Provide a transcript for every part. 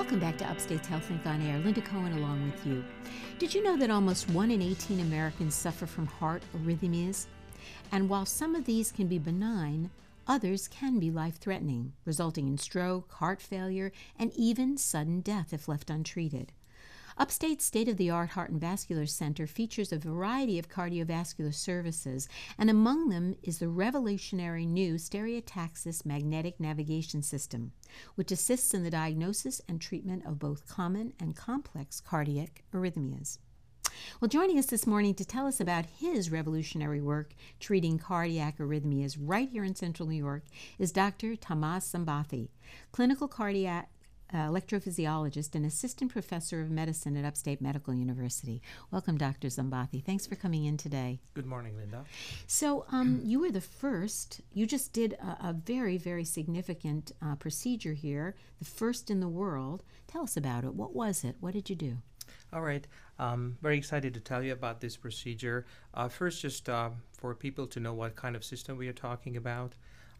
Welcome back to Upstate's HealthLink on Air. Linda Cohen along with you. Did you know that almost 1 in 18 Americans suffer from heart arrhythmias? And while some of these can be benign, others can be life-threatening, resulting in stroke, heart failure, and even sudden death if left untreated. Upstate's state-of-the-art Heart and Vascular Center features a variety of cardiovascular services, and among them is the revolutionary new Stereotaxis Magnetic Navigation System, which assists in the diagnosis and treatment of both common and complex cardiac arrhythmias. Well, joining us this morning to tell us about his revolutionary work treating cardiac arrhythmias right here in Central New York is Dr. Tahmaas Zambathi, clinical cardiac electrophysiologist and assistant professor of medicine at Upstate Medical University. Welcome, Dr. Zambathi. Thanks for coming in today. Good morning, Linda. So you were the first. You just did a very, very significant procedure here, the first in the world. Tell us about it. What was it? What did you do? All right. Very excited to tell you about this procedure. First, just for people to know what kind of system we are talking about.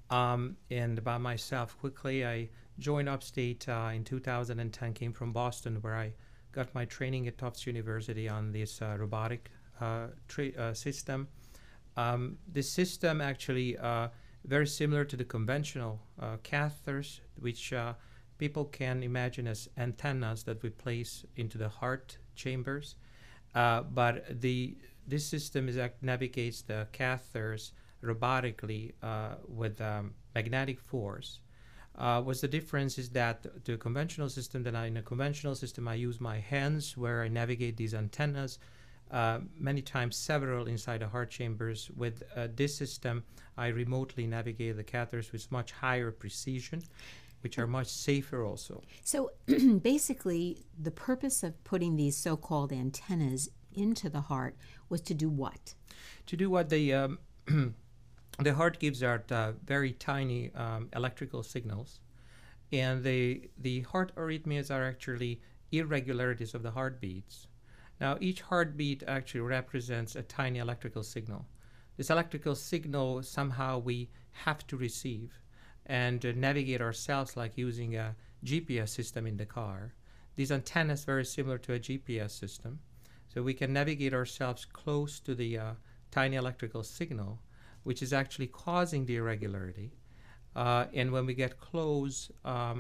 And about myself, quickly, I joined Upstate in 2010, came from Boston, where I got my training at Tufts University on this robotic system. This system actually very similar to the conventional catheters, which people can imagine as antennas that we place into the heart chambers. But this system navigates the catheters robotically with magnetic force. What's the difference is that the conventional system, in a conventional system I use my hands where I navigate these antennas, many times several inside the heart chambers. With this system, I remotely navigate the catheters with much higher precision, which are much safer also. So basically, the purpose of putting these so-called antennas into the heart was to do what? To do what the heart gives out very tiny electrical signals, and the heart arrhythmias are actually irregularities of the heartbeats. Now, each heartbeat actually represents a tiny electrical signal. This electrical signal somehow we have to receive and navigate ourselves like using a GPS system in the car. These antennas are very similar to a GPS system, so we can navigate ourselves close to the tiny electrical signal, which is actually causing the irregularity. And when we get close,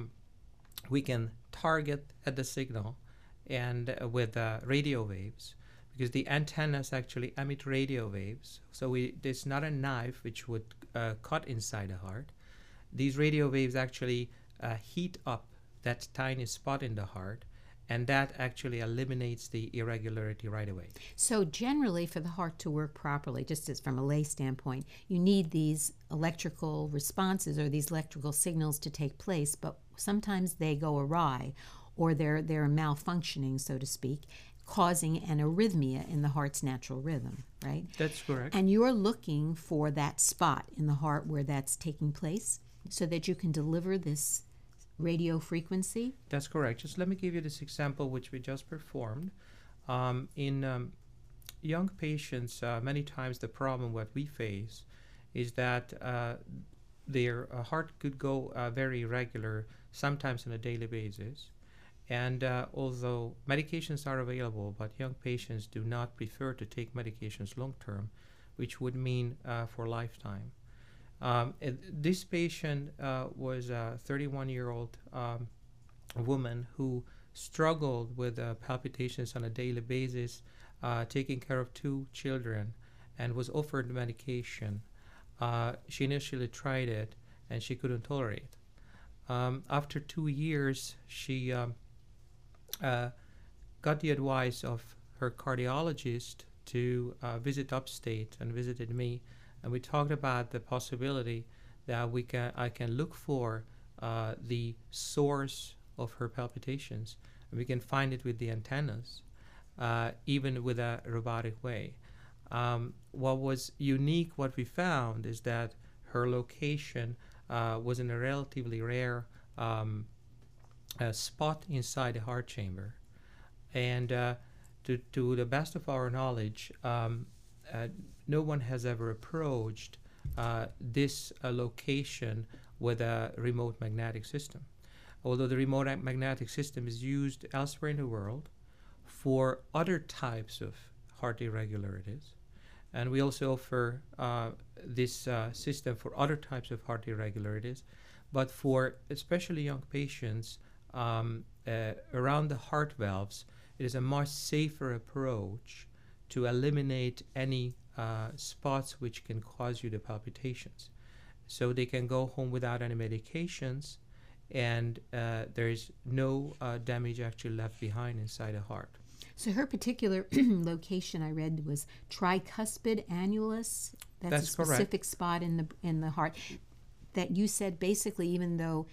we can target at the signal and with radio waves, because the antennas actually emit radio waves. So it's not a knife which would cut inside the heart. These radio waves actually heat up that tiny spot in the heart, and that actually eliminates the irregularity right away. So generally, for the heart to work properly, just as from a lay standpoint, you need these electrical responses or these electrical signals to take place, but sometimes they go awry or they're malfunctioning, so to speak, causing an arrhythmia in the heart's natural rhythm, right? That's correct. And you're looking for that spot in the heart where that's taking place so that you can deliver this radio frequency? That's correct. Just let me give you this example which we just performed. In young patients, many times the problem what we face is that their heart could go very irregular, sometimes on a daily basis. And although medications are available, but young patients do not prefer to take medications long term, which would mean for lifetime. This patient was a 31-year-old woman who struggled with palpitations on a daily basis, taking care of 2 children, and was offered medication. She initially tried it, and she couldn't tolerate it. After 2 years, she got the advice of her cardiologist to visit Upstate, and visited me. And we talked about the possibility that I can look for the source of her palpitations, and we can find it with the antennas, even with a robotic way. What was unique, what we found, is that her location was in a relatively rare spot inside the heart chamber, and to the best of our knowledge, no one has ever approached this location with a remote magnetic system. although the remote magnetic system is used elsewhere in the world for other types of heart irregularities. And we also offer this system for other types of heart irregularities, but for especially young patients around the heart valves, it is a much safer approach to eliminate any spots which can cause you the palpitations. So they can go home without any medications, and there is no damage actually left behind inside the heart. So her particular location I read was tricuspid annulus. That's a specific correct. spot in the heart. That you said basically, even though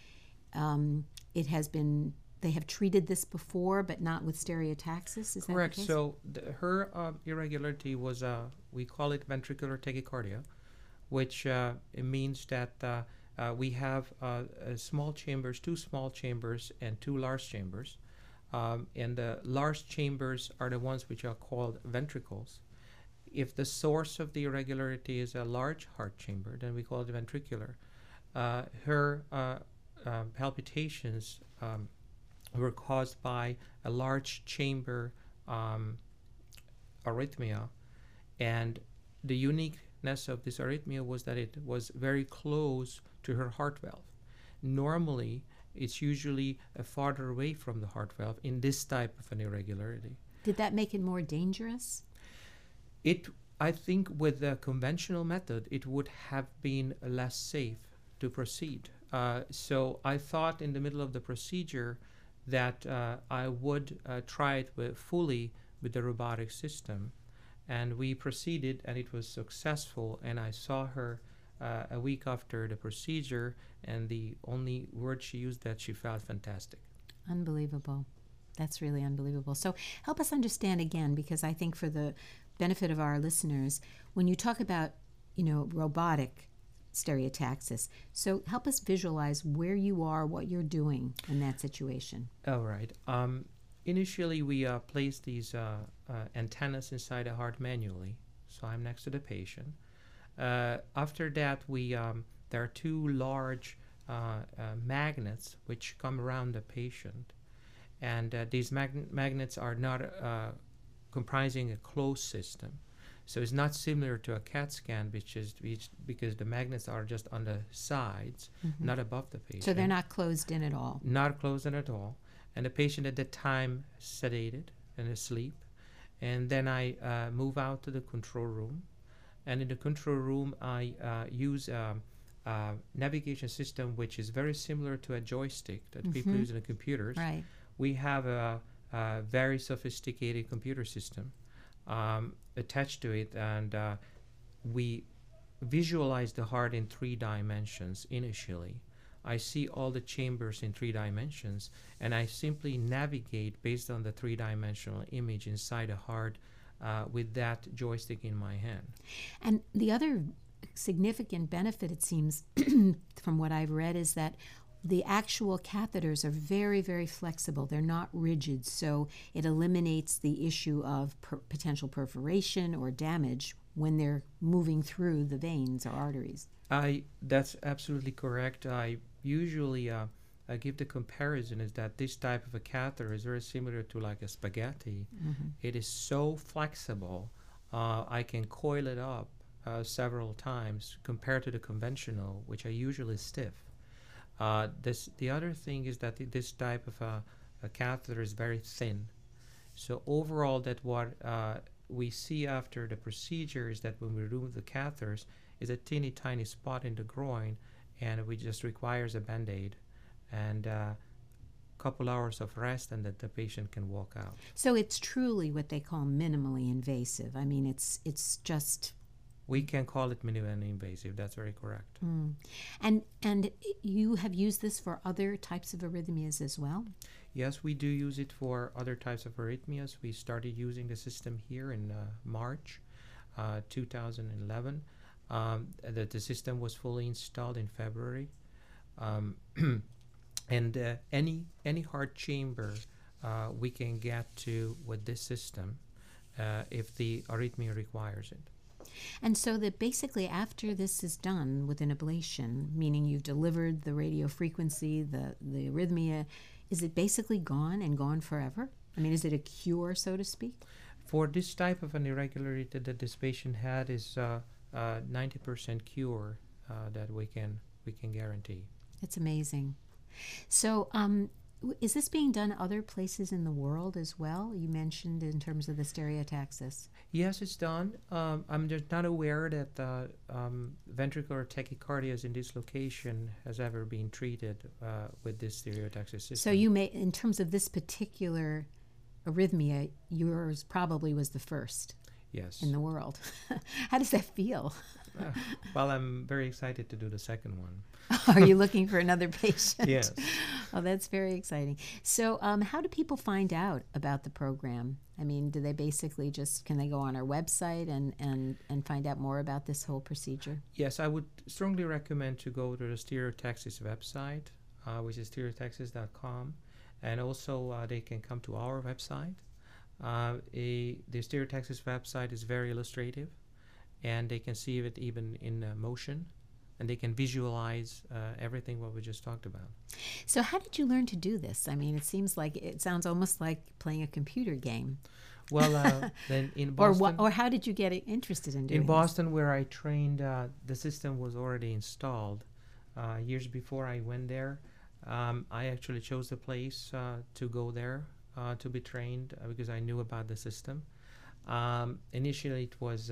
it has been, they have treated this before, but not with stereotaxis. Is Correct. that the case? So her irregularity was we call it ventricular tachycardia, which it means that we have small chambers, 2 small chambers and 2 large chambers. And the large chambers are the ones which are called ventricles. If the source of the irregularity is a large heart chamber, then we call it ventricular. Her palpitations were caused by a large chamber arrhythmia, and the uniqueness of this arrhythmia was that it was very close to her heart valve. Normally, it's usually farther away from the heart valve in this type of an irregularity. Did that make it more dangerous? I think with the conventional method, it would have been less safe to proceed. So I thought in the middle of the procedure that I would try it fully with the robotic system. And we proceeded, and it was successful, and I saw her a week after the procedure, and the only word she used that she felt fantastic. Unbelievable. That's really unbelievable. So help us understand again, because I think for the benefit of our listeners, when you talk about, robotic stereotaxis, so help us visualize where you are, what you're doing in that situation. All right. Initially, we place these antennas inside the heart manually. So I'm next to the patient. After that, there are 2 large magnets which come around the patient, and these magnets are not comprising a closed system. So it's not similar to a CAT scan, because the magnets are just on the sides, not above the patient. So they're not closed in at all. Not closed in at all. And the patient at the time sedated and asleep. And then I move out to the control room. And in the control room, I use a navigation system which is very similar to a joystick that people use in the computers. Right. We have a very sophisticated computer system attached to it, and we visualize the heart in 3 dimensions initially. I see all the chambers in 3 dimensions, and I simply navigate based on the 3-dimensional image inside the heart with that joystick in my hand. And the other significant benefit, it seems, from what I've read, is that the actual catheters are very, very flexible. They're not rigid, so it eliminates the issue of potential perforation or damage when they're moving through the veins or arteries. That's absolutely correct. I usually give the comparison is that this type of a catheter is very similar to like a spaghetti. It is so flexible. I can coil it up several times compared to the conventional, which are usually stiff. The other thing is that this type of a catheter is very thin. So overall, that what we see after the procedure is that when we remove the catheters is a teeny tiny spot in the groin, and we just requires a Band-Aid and a couple hours of rest, and that the patient can walk out. So it's truly what they call minimally invasive. I mean, it's just... We can call it minimally invasive. That's very correct. And you have used this for other types of arrhythmias as well? Yes, we do use it for other types of arrhythmias. We started using the system here in March 2011. The system was fully installed in February. And any heart chamber we can get to with this system if the arrhythmia requires it. And so that basically after this is done with an ablation, meaning you've delivered the radio frequency, the arrhythmia, is it basically gone and gone forever? I mean, is it a cure, so to speak? For this type of an irregularity that this patient had is 90% cure that we can guarantee. It's amazing. So is this being done other places in the world as well? You mentioned in terms of the stereotaxis. Yes, it's done. I'm just not aware that ventricular tachycardia in this location has ever been treated with this stereotaxis system. So you may, in terms of this particular arrhythmia, yours probably was the first. Yes. In the world. How does that feel? Well, I'm very excited to do the second one. Are you looking for another patient? Yes. Oh, that's very exciting. So how do people find out about the program? I mean, do they basically can they go on our website and find out more about this whole procedure? Yes, I would strongly recommend to go to the Stereotaxis website, which is stereotaxis.com. And also they can come to our website. The Stereotaxis website is very illustrative, and they can see it even in motion, and they can visualize everything what we just talked about. So how did you learn to do this? I mean, it sounds almost like playing a computer game. Well, then in Boston... Or how did you get interested in doing In Boston, where I trained, the system was already installed. Years before I went there, I actually chose the place to go there to be trained because I knew about the system. Initially, it was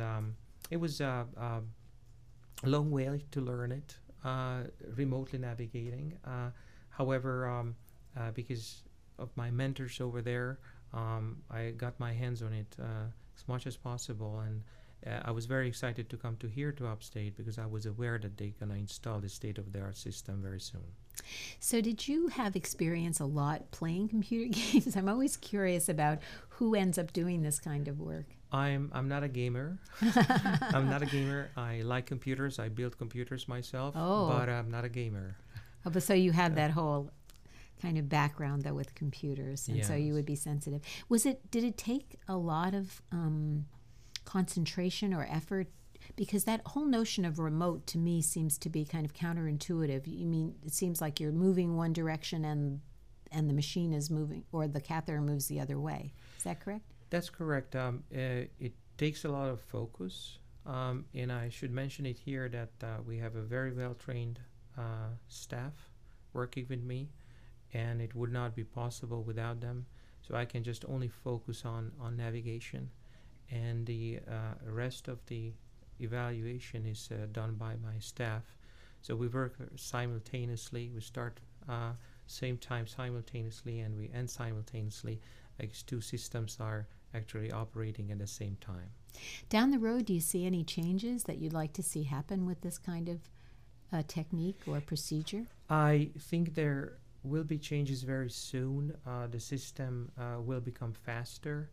a long way to learn it, remotely navigating. However, because of my mentors over there, I got my hands on it as much as possible, and I was very excited to come to Upstate because I was aware that they're going to install the state-of-the-art system very soon. So did you have experience a lot playing computer games? I'm always curious about who ends up doing this kind of work. I'm not a gamer. I'm not a gamer. I like computers. I build computers myself, but I'm not a gamer. Oh, but so you have that whole kind of background though with computers, and so you would be sensitive. Did it take a lot of concentration or effort? Because that whole notion of remote to me seems to be kind of counterintuitive. You mean it seems like you're moving one direction and the machine is moving, or the catheter moves the other way. Is that correct? That's correct. It takes a lot of focus, and I should mention it here that we have a very well-trained staff working with me, and it would not be possible without them. So I can just only focus on navigation, and the rest of the evaluation is done by my staff. So we work simultaneously. We start same time simultaneously, and we end simultaneously. Like two systems are actually operating at the same time. Down the road, do you see any changes that you'd like to see happen with this kind of technique or procedure? I think there will be changes very soon. The system will become faster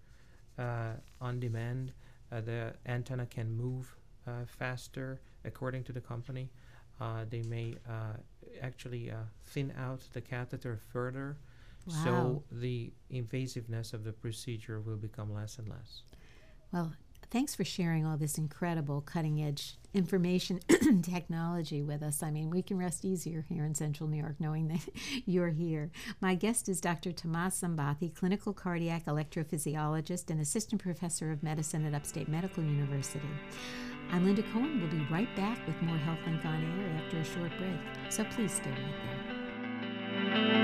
on demand. The antenna can move faster according to the company. They may actually thin out the catheter further. Wow. So the invasiveness of the procedure will become less and less. Well, thanks for sharing all this incredible cutting-edge information technology with us. I mean, we can rest easier here in Central New York knowing that you're here. My guest is Dr. Tomas Sambathi, clinical cardiac electrophysiologist and assistant professor of medicine at Upstate Medical University. I'm Linda Cohen. We'll be right back with more HealthLink on Air after a short break. So please stay right there.